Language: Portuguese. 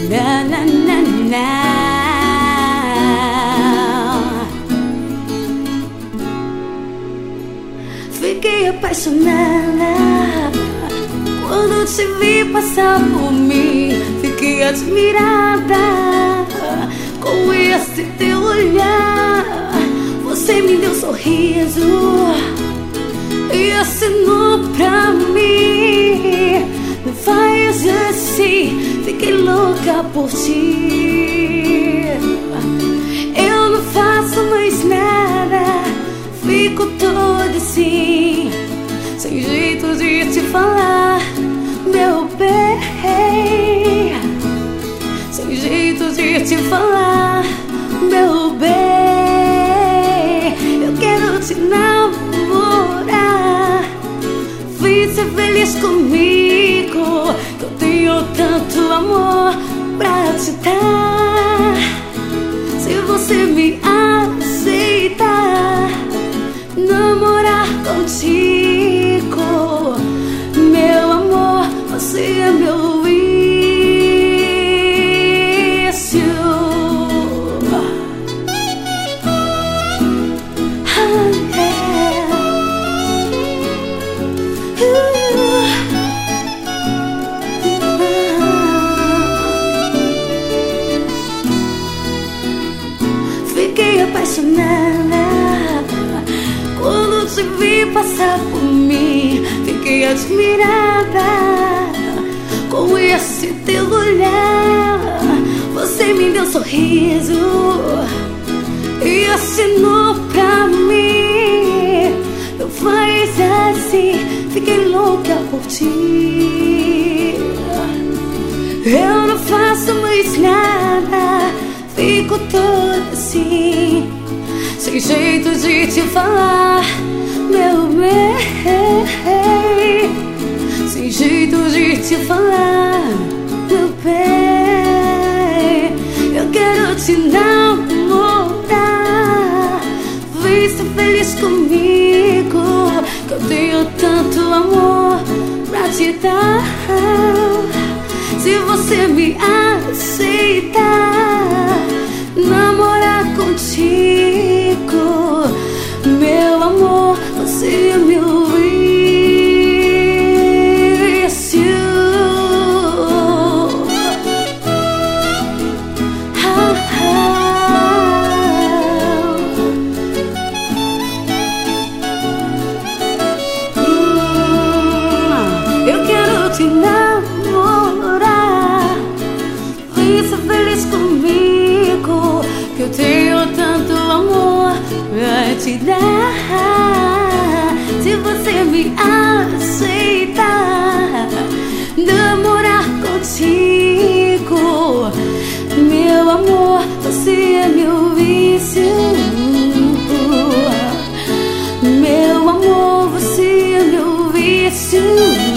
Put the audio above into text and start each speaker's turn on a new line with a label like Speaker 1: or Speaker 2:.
Speaker 1: Na, na, na, na. Fiquei apaixonada quando te vi passar por mim. Fiquei admirada com esse teu olhar. Você me deu um sorriso e assinou pra mim. Não faz assim, fiquei louca por ti. Eu não faço mais nada, fico toda assim, sem jeito de te falar, meu bem. Sem jeito de te falar, meu bem. Eu quero te namorar, vem ser feliz comigo, que eu tenho tanto amor pra te dar. Se você me aceitar, namorar contigo, meu amor, você é meu vício. Fiquei apaixonada quando te vi passar por mim. Fiquei admirada com esse teu olhar. Você me deu um sorriso e assinou pra mim. Não faz assim, fiquei louca por ti. Eu não faço mais nada, fico toda assim, sem jeito de te falar, meu bem. Sem jeito de te falar, meu bem. Eu quero te namorar, vem ser feliz comigo, que eu tenho tanto amor pra te dar. Se você me aceitar, namorar contigo, meu amor, você é meu vício. Eu quero te namorar, vem ser feliz comigo, que eu tenho tanto amor pra te dar. Se você me aceitar, namorar contigo, meu amor, você é meu vício. Meu amor, você é meu vício.